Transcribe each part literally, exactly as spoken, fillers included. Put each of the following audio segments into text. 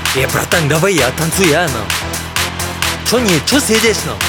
Э, братан, давай я танцую, а, ну. Чё не, чё сидишь, ну?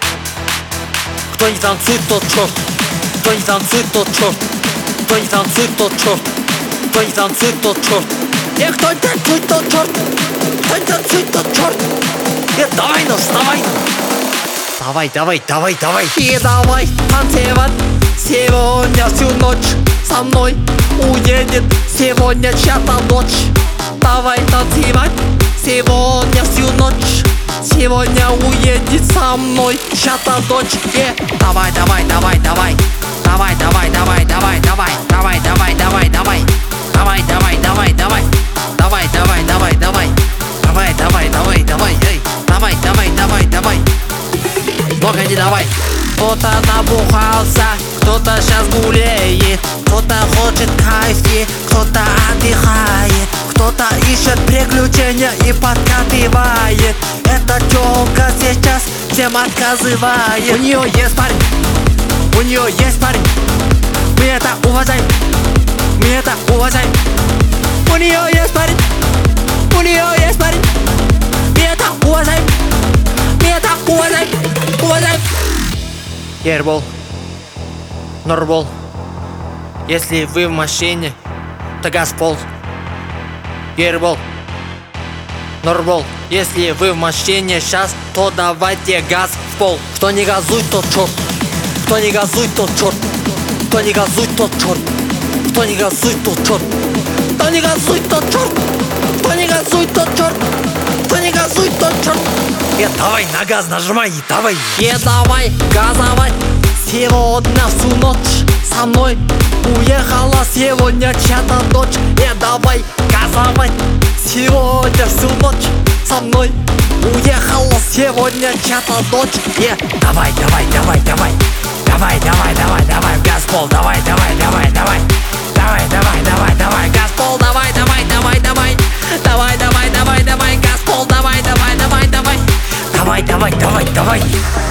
Кто не танцует, тот черт. Кто не танцует, тот черт. Кто не танцует, тот черт. Кто не танцует, тот черт. Э, кто не танцует, тот черт. Кто не танцует, тот черт. Э, давай, ну, вставай, ну. Давай, давай, давай, давай. И давай танцевать сегодня всю ночь. Со мной уедет сегодня чья-то дочь. Давай танцевать сегодня всю ночь. Сегодня уедет со мной чья-то дочь. Э, давай, давай, давай, давай. Давай, давай, давай, давай, давай. Давай, давай, давай, давай. Давай, давай, давай, давай. Давай, давай, давай, давай. Давай, давай, давай, давай. Эй, давай, давай, давай, давай. Погоди, давай. Кто-то набухался, кто-то сейчас гуляет, кто-то хочет кайфи, кто-то отдыхает, кто-то ищет приключения и подкатывает. Эта тёлка сейчас всем отказывает. У нее есть парень, у нее есть парень. Мы это уважаем, мы это уважаем. У нее есть парень, у нее есть парень. Мы это уважаем, мы это уважаем, уважаем. Ербол, Норбол, если вы в машине, то газ в пол. Ербол, Норбол, если вы в машине сейчас, то давайте газ в пол. Кто не газует, тот черт. Кто не газует, тот черт. Кто не газует, тот черт. Кто не газует, тот черт. Кто не газует, тот черт. Кто не газует, тот черт. Кто не газует, тот черт. Э, давай на газ нажимай, давай. Э, давай газовать сегодня всю ночь. Со мной уехала сегодня чья-то дочь. Э, давай газовать сегодня всю ночь. Со мной уехала сегодня чья-то дочь. Э, давай, давай, давай, давай. Давай, давай, давай, давай, в газ пол, давай, давай, давай, давай. Давай, давай, давай, давай, газ пол, давай, давай, давай, давай. Давай, давай, давай, давай, газ пол, давай, давай, давай, давай. Давай, давай, давай, давай.